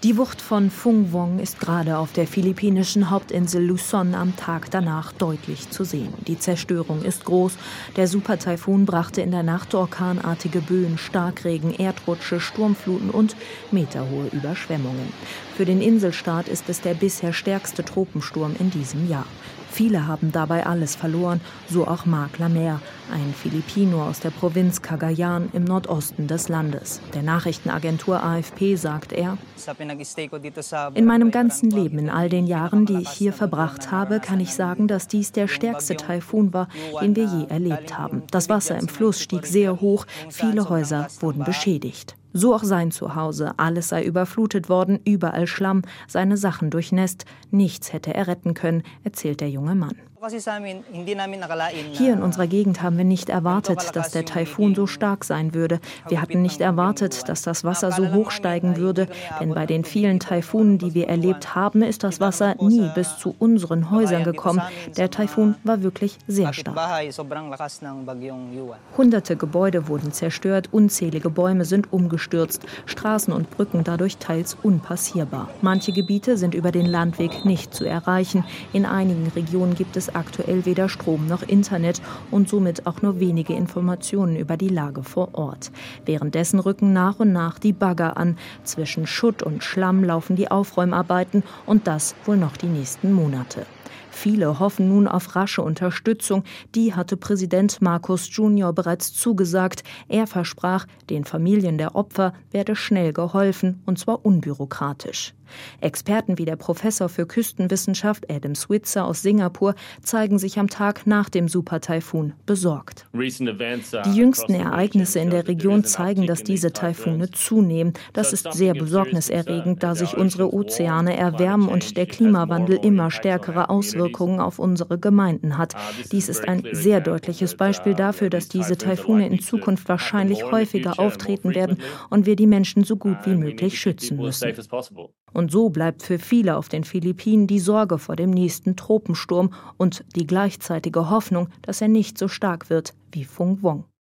Die Wucht von Phung Vong ist gerade auf der philippinischen Hauptinsel Luzon am Tag danach deutlich zu sehen. Die Zerstörung ist groß. Der Supertaifun brachte in der Nacht orkanartige Böen, Starkregen, Erdrutsche, Sturmfluten und meterhohe Überschwemmungen. Für den Inselstaat ist es der bisher stärkste Tropensturm in diesem Jahr. Viele haben dabei alles verloren, so auch Mark Lamer, ein Filipino aus der Provinz Cagayan im Nordosten des Landes. Der Nachrichtenagentur AFP sagt er: In meinem ganzen Leben, in all den Jahren, die ich hier verbracht habe, kann ich sagen, dass dies der stärkste Taifun war, den wir je erlebt haben. Das Wasser im Fluss stieg sehr hoch, viele Häuser wurden beschädigt. So auch sein Zuhause. Alles sei überflutet worden, überall Schlamm, seine Sachen durchnässt. Nichts hätte er retten können, erzählt der junge Mann. Hier in unserer Gegend haben wir nicht erwartet, dass der Taifun so stark sein würde. Wir hatten nicht erwartet, dass das Wasser so hoch steigen würde, denn bei den vielen Taifunen, die wir erlebt haben, ist das Wasser nie bis zu unseren Häusern gekommen. Der Taifun war wirklich sehr stark. Hunderte Gebäude wurden zerstört, unzählige Bäume sind umgestürzt, Straßen und Brücken dadurch teils unpassierbar. Manche Gebiete sind über den Landweg nicht zu erreichen. In einigen Regionen gibt es aktuell weder Strom noch Internet und somit auch nur wenige Informationen über die Lage vor Ort. Währenddessen rücken nach und nach die Bagger an. Zwischen Schutt und Schlamm laufen die Aufräumarbeiten und das wohl noch die nächsten Monate. Viele hoffen nun auf rasche Unterstützung. Die hatte Präsident Marcos Jr. bereits zugesagt. Er versprach, den Familien der Opfer werde schnell geholfen, und zwar unbürokratisch. Experten wie der Professor für Küstenwissenschaft Adam Switzer aus Singapur zeigen sich am Tag nach dem Supertaifun besorgt. Die jüngsten Ereignisse in der Region zeigen, dass diese Taifune zunehmen. Das ist sehr besorgniserregend, da sich unsere Ozeane erwärmen und der Klimawandel immer stärkere Auswirkungen auf unsere Gemeinden hat. Dies ist ein sehr deutliches Beispiel dafür, dass diese Taifune in Zukunft wahrscheinlich häufiger auftreten werden und wir die Menschen so gut wie möglich schützen müssen. Und so bleibt für viele auf den Philippinen die Sorge vor dem nächsten Tropensturm und die gleichzeitige Hoffnung, dass er nicht so stark wird wie Phung Vong.